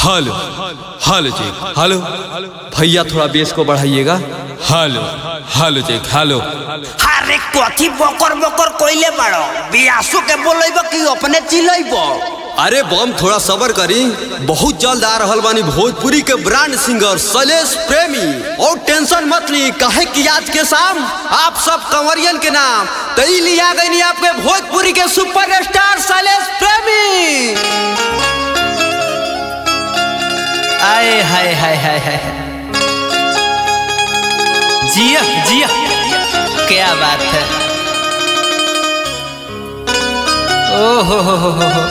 Hello hello जी hello भैया थोड़ा बेस को बढ़ाइएगा। हेलो हेलो जी हेलो। अरे कथी बकर बकर कोइले बाड़ो बियासो के बोलैबो कि अपने चिल्लाइबो। अरे बम थोड़ा सबर करी, बहुत जल्द आ रहल बानी भोजपुरी के ब्रांड सिंगर शैलेश प्रेमी। और टेंशन मत ली, काहे कि आज के शाम आप सब कंवरियन के नाम तई लिया गई आपके भोजपुरी के सुपरस्टार शैलेश प्रेमी। आए हाय हाय हाय हाय, जिया जिया, क्या बात है। ओ हो।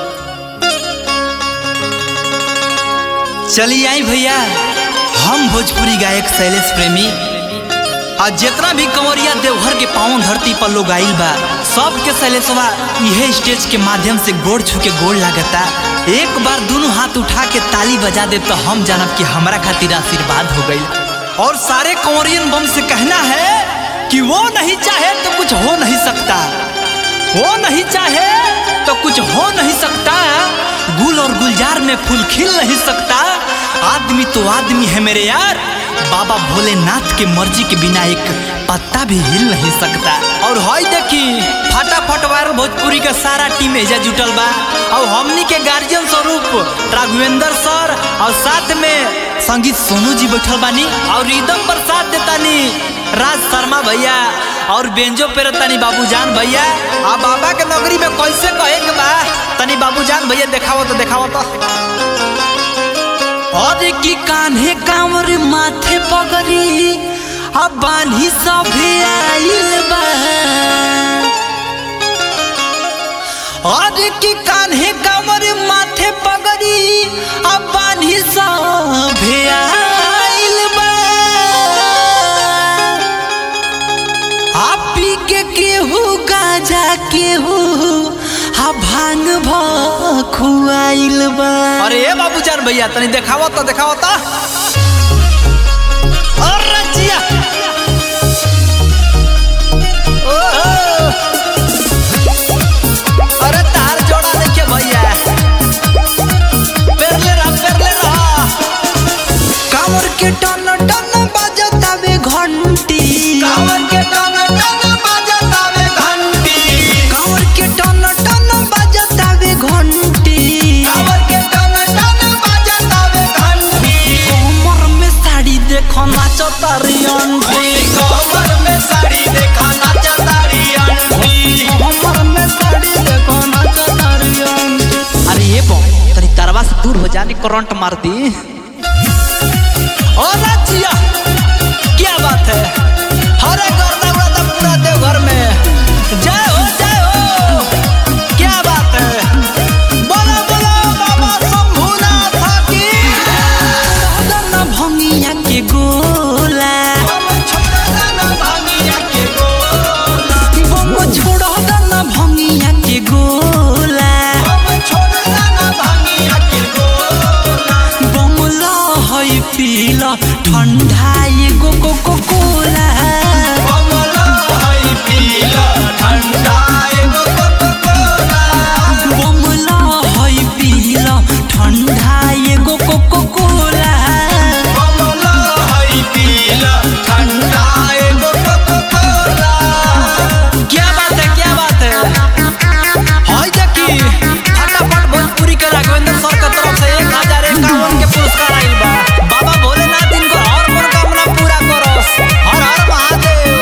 चलिए आई भैया, हम भोजपुरी गायक शैलेश प्रेमी आज जितना भी कंवरिया देवघर के पावन धरती पर लोग आइल बा, सबके शैलेशवा यह स्टेज के माध्यम से गोड़ छू के गोड़ लागता। एक बार दोनों हाथ उठा के ताली बजा दे तो हम जानब कि हमारा खातिर आशीर्वाद हो गई। और सारे कंवरियन बम से कहना है कि वो नहीं चाहे तो कुछ हो नहीं सकता, वो नहीं चाहे तो कुछ हो नहीं सकता, गुल और गुलजार में फूल खिल नहीं सकता। आदमी तो आदमी है मेरे यार, बाबा भोलेनाथ के मर्जी के बिना एक पत्ता भी हिल नहीं सकता। और हई देखी फटाफट वायरल भोजपुरी का सारा टीम एजा जुटल बा, और हमनी के गार्जियन स्वरूप राघवेंद्र सर और साथ में संगीत सोनू जी बैठल बानी, और रिदम पर साथ देतानी राज शर्मा भैया, और बेंजो पे तनी बाबूजान भैया। आ बाबा के नगरी में कैसे कहे के बा, तनी बाबूजान भैया देखावो तो देखावो तो। और की कान्हे कांवर माथे पगड़ी अब बानी सभे आइल बा, और की कान्हे कांवर माथे पगड़ी अब बानी सभे आइल बा। आप पी के केहू गाजा केहू हा भांग खुआइल बा। अरे बाबूजान भैया तनी देखावो तो देखावो तो। अरे जिया, अरे तार जोड़ा देखिए भैया, पेरले रहा। कांवर के टन टन बजतावे घंटी, कांवर के टन टन बजतावे घंटी, कांवर के टन टन बजतावे घंटी, कांवर के टन टन बजतावे घंटी। कमर में साड़ी देखो नाचतारी आंटी, कमर में साड़ी देखो नाचतारी आंटी, कमर में साड़ी देखो नाचतारी आंटी। अरे ये बम तनी तरवा से दूर हो जाने, करंट मार दी। और राजिया क्या बात है, हरे गर्दा उड़ा पूरा देवघर में। जय हो क्या बात है, बोलो बोलो बाबा शंभुनाथ की। छोड़ा भंगिया के गोला, छोड़ा भंगिया के गोला, छोड़ा भंगिया के गोला, छोड़ा भंगिया के गोला। बमला है पीला ठंडा ये गो कोला, बमला है पीला ठंडा ये गो कोला, बमला है पीला ठंडा ये गो कोला, बमला है पीला ठंडा ये गो कोला। क्या बात है क्या बात है। हाय देखी फटाफट भोजपुरी के राघवेंद्र सर की तरफ से 1051 के पुरस्कार आइल बा। बाबा भोलेनाथ इनको और मनोकामना पूरा करो, हर हर महादेव।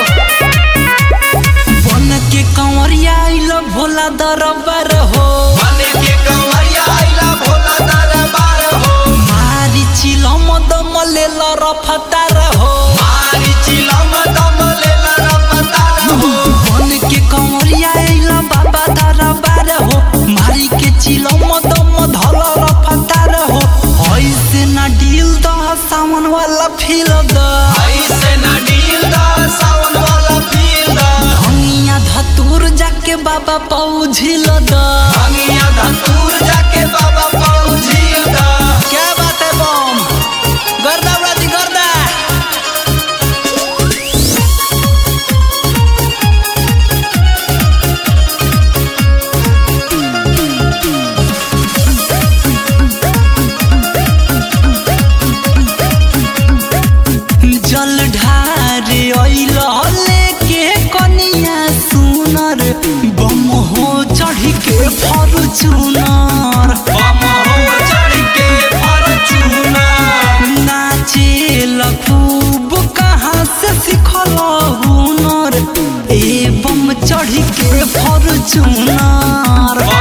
बन के कंवरिया आइल भोला दरबार हो, बन के कंवरिया आइल भोला दरबार हो। मारी चिलम दम लेल रफतार हो, मारी चिलम दम लेल रफतार हो। बन के कंवरिया आइल बाबा दरबार हो, मारी के चिलम दम धल रफतार हो। ऐसे ना डील द सावन वाला फील द, ऐसे ना डील द सावन वाला फील द। भंगिया धतूर जाके बाबा पौझिल द, भंगिया धतूर जाके बाबा पौझिल द। क्या बात है बम, गर्दा उड़ा दी गर्दा। चुनार